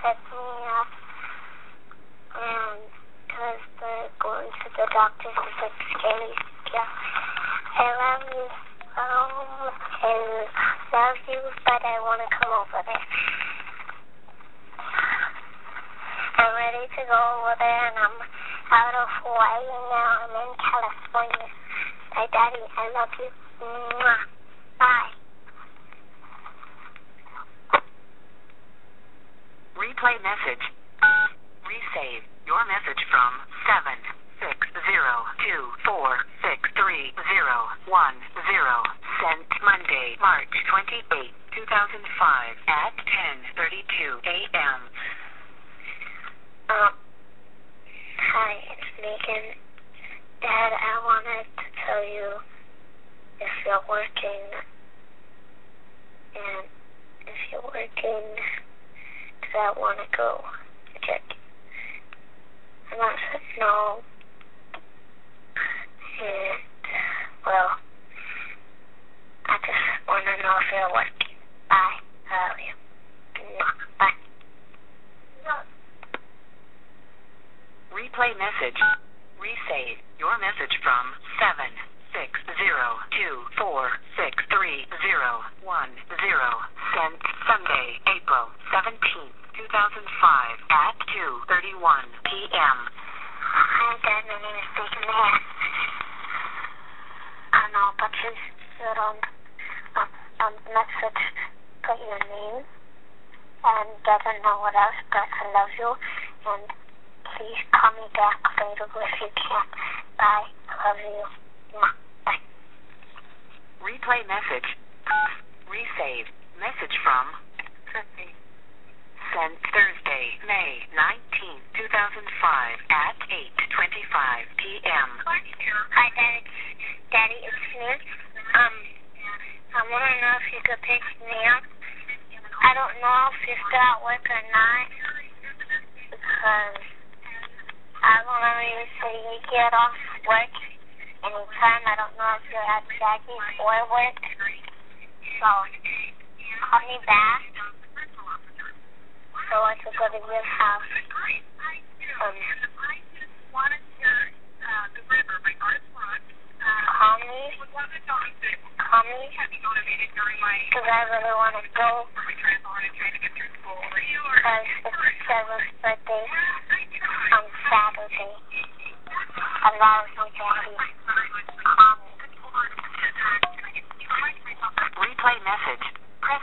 picked me up, and because they're going to the doctor to fix Kaylee. Yeah. I love you love you, but I want to come over there. I'm ready to go over there, and I'm out of Hawaii now. I'm in California. Bye, Daddy. I love you. Mwah. Bye. Replay message. Resave your message from 76024631010. Sent Monday, March 28, 2005 at 10:32 a.m. Hi, it's Megan. Dad, I wanted to tell you if you're working, and if you're working, because I want to go check. And I said no. And, well, I just want to know if you're working. Bye. I love you. Bye. Replay message. Resave your message from 76024631010. Sent Sunday, April 17, 2005 at 2:31 p.m. Hi, Dad. My name is Megan Mayer. I know, but you don't message put your name and doesn't know what else, but I love you, and please call me back later if you can. Bye. I love you. Bye. Replay message. Resave message from sent Thursday, May 19, 2005 at 8:25 p.m. Hi, Daddy. It's me. I want to know if you could pick me up. I don't know if you're still at work or not, because I remember you say you get off work anytime. I don't know if you're at Jackie's or work. So, call me back so I can go to your house. Call me, because I really want to go, because it's Sarah's birthday on Saturday. I love you, Daddy. Call me.